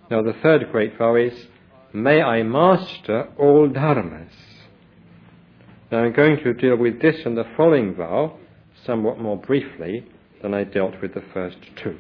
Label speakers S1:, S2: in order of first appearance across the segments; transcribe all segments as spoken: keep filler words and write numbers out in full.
S1: Now the third great vow is, may I master all dharmas. Now I'm going to deal with this and the following vow somewhat more briefly than I dealt with the first two.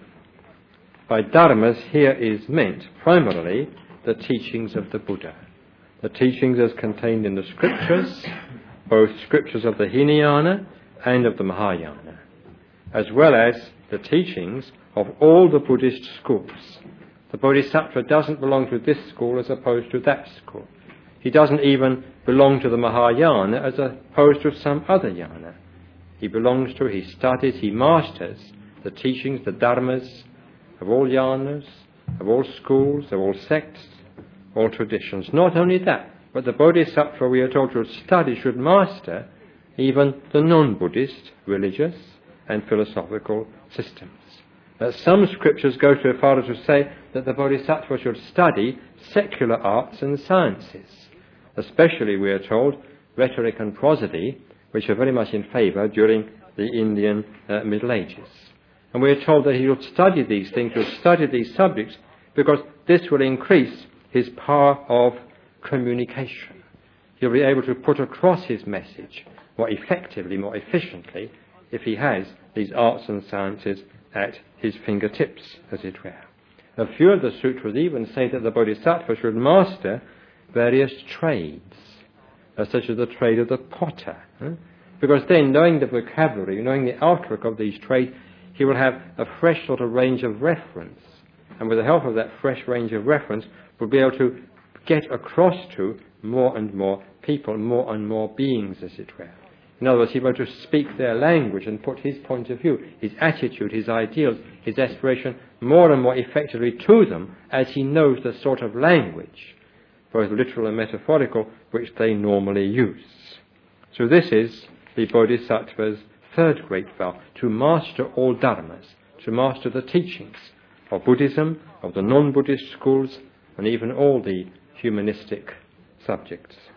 S1: By dharmas here is meant primarily the teachings of the Buddha, the teachings as contained in the scriptures, both scriptures of the Hinayana and of the Mahayana, as well as the teachings of all the Buddhist schools. The Bodhisattva doesn't belong to this school as opposed to that school. He doesn't even belong to the Mahayana as opposed to some other yana. He belongs to, he studies, he masters the teachings, the dharmas of all yanas, of all schools, of all sects, all traditions. Not only that, but the Bodhisattva, we are told, should study, should master even the non-Buddhist religious and philosophical systems. Uh, some scriptures go so far as to say that the Bodhisattva should study secular arts and sciences, especially, we are told, rhetoric and prosody, which are very much in favour during the Indian uh, Middle Ages. And we are told that he will study these things, he will study these subjects, because this will increase his power of communication. He'll be able to put across his message more effectively, more efficiently, if he has these arts and sciences at his fingertips, as it were. A few of the sutras even say that the Bodhisattva should master various trades, uh, such as the trade of the potter, huh? Because then, knowing the vocabulary, knowing the outlook of these trades, he will have a fresh sort of range of reference, and with the help of that fresh range of reference, will be able to get across to more and more people, more and more beings, as it were. In other words, he'll be able to speak their language and put his point of view, his attitude, his ideals, his aspiration more and more effectively to them as he knows the sort of language, both literal and metaphorical, which they normally use. So this is the Bodhisattva's third great vow, to master all dharmas, to master the teachings of Buddhism, of the non-Buddhist schools, and even all the humanistic subjects.